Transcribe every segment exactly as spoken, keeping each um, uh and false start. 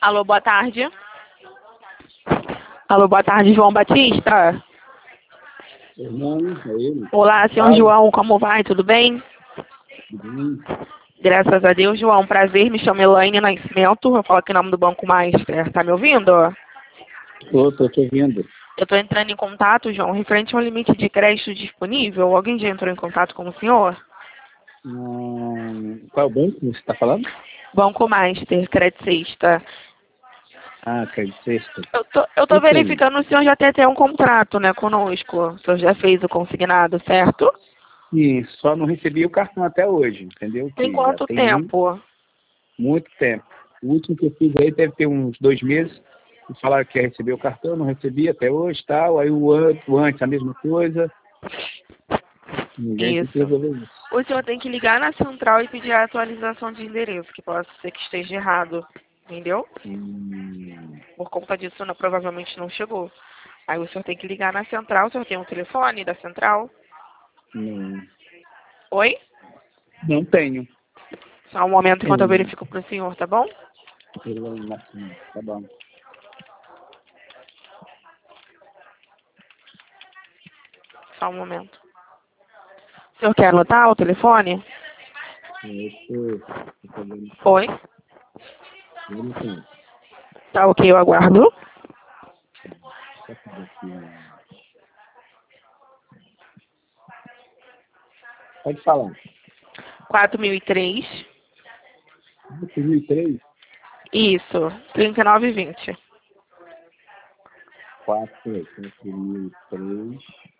Alô, boa tarde. Alô, boa tarde, João Batista. Não, é ele. Olá, senhor Fala. João, como vai? Tudo bem? Tudo bem? Graças a Deus, João. Prazer, me chamo Elaine Nascimento. Eu falo aqui em nome do Banco Master. Tá me ouvindo? Tô, tô te ouvindo. Eu tô entrando em contato, João, referente ao limite de crédito disponível. Alguém já entrou em contato com o senhor? Hum, qual é o banco que você está falando? Banco Master, Crédito Sexta. Ah, Crédito Sexta. Eu tô, eu tô Eu tenho. verificando o senhor já tem até um contrato, né, conosco. O senhor já fez o consignado, certo? E só não recebi o cartão até hoje, entendeu? Tem Que já quanto tem muito, tempo? muito tempo. O último que eu fiz aí deve ter uns dois meses. E falaram que ia receber o cartão, não recebi até hoje, tal. Aí o antes, o antes a mesma coisa. Ninguém tem que Isso. resolver isso. O senhor tem que ligar na central e pedir a atualização de endereço, que pode ser que esteja errado. Entendeu? Hum, Por conta disso, não, provavelmente não chegou. Aí o senhor tem que ligar na central. O senhor tem um telefone da central? não, Oi? não tenho. Só um momento enquanto eu Hum, verifico para o senhor, tá bom? Tá bom. Só um momento. O senhor quer anotar o telefone? Eu tô, tô fazendo. Oi? Eu não tenho. Tá ok, eu aguardo. Só pedir aqui um- Pode falar. quatro mil e três. dois mil e três, Isso. trinta e nove e vinte. quatro, quatro mil e três,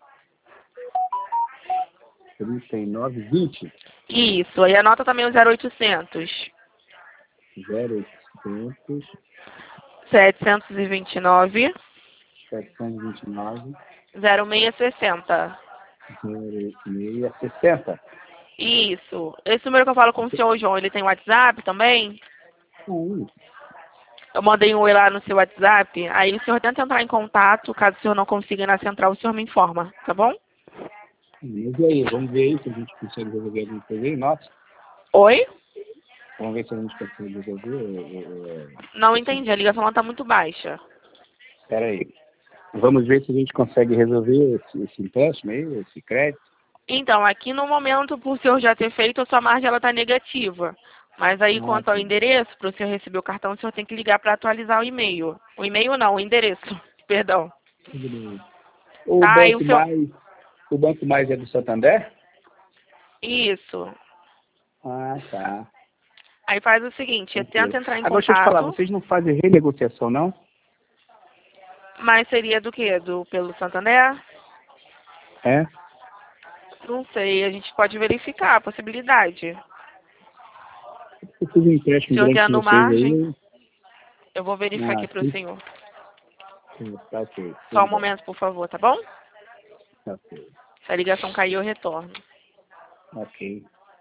trinta e nove, vinte, Isso. Aí anota também o zero oitocentos. zero oitocentos, setecentos e vinte e nove. setecentos e vinte e nove, zero seis sessenta. zero seis sessenta. Isso. Esse número que eu falo com o senhor João, ele tem WhatsApp também? Um. Eu mandei um oi lá no seu WhatsApp. Aí o senhor tenta entrar em contato. Caso o senhor não consiga ir na central, o senhor me informa, tá bom? Mas e aí, vamos ver aí se a gente consegue resolver alguma coisa aí, nossa. Oi? Vamos ver se a gente consegue resolver. é, é, Não assim, entendi. A ligação está muito baixa. espera aí. Vamos ver se a gente consegue resolver esse, esse empréstimo aí, esse crédito. Então, aqui no momento, por o senhor já ter feito, a sua margem ela está negativa. Mas aí, Ah, quanto ao sim. endereço, para o senhor receber o cartão, o senhor tem que ligar para atualizar o e-mail. O e-mail não, o endereço. Perdão. Tudo bem. O Tá, aí o Banco senhor... Mais, o Banco Mais é do Santander? Isso. Ah, tá. Aí faz o seguinte, Tranquilo. tenta entrar em Agora deixa eu te falar, contato, vocês não fazem renegociação, não? mas seria do quê? Do, pelo Santander? É? Não sei, a gente pode verificar a possibilidade. Eu fiz um O empréstimo senhor grande com tendo vocês margem, aí. eu vou verificar Ah, aqui para o sim. senhor. Sim, tá ok. Só Tudo um bem. momento, por favor, tá bom? Tá ok. Se a ligação cair, eu retorno. Ok.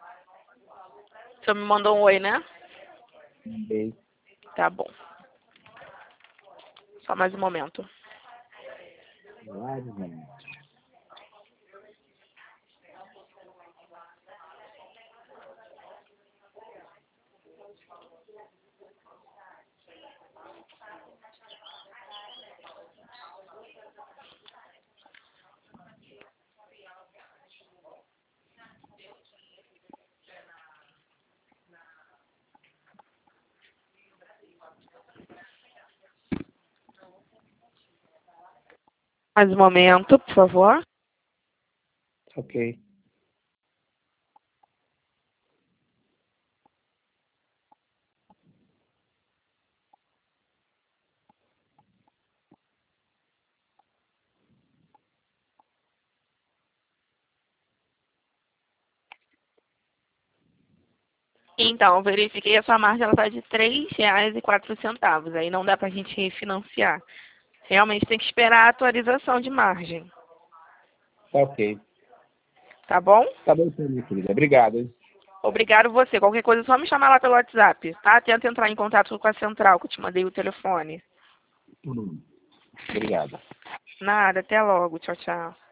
O senhor me mandou um oi, né? Mandei. Tá bom. Só mais um momento. Vários momentos. Mais um momento, por favor. Ok. Então, eu verifiquei a sua margem, ela está de três reais e quatro centavos. Aí não dá pra gente refinanciar. Realmente tem que esperar a atualização de margem. Tá ok. Tá bom? Tá bom, então, minha querida. Obrigado, hein? Obrigado você. Qualquer coisa é só me chamar lá pelo WhatsApp, tá? Tenta entrar em contato com a central, que eu te mandei o telefone. Hum. Obrigado. Nada, até logo. Tchau, tchau.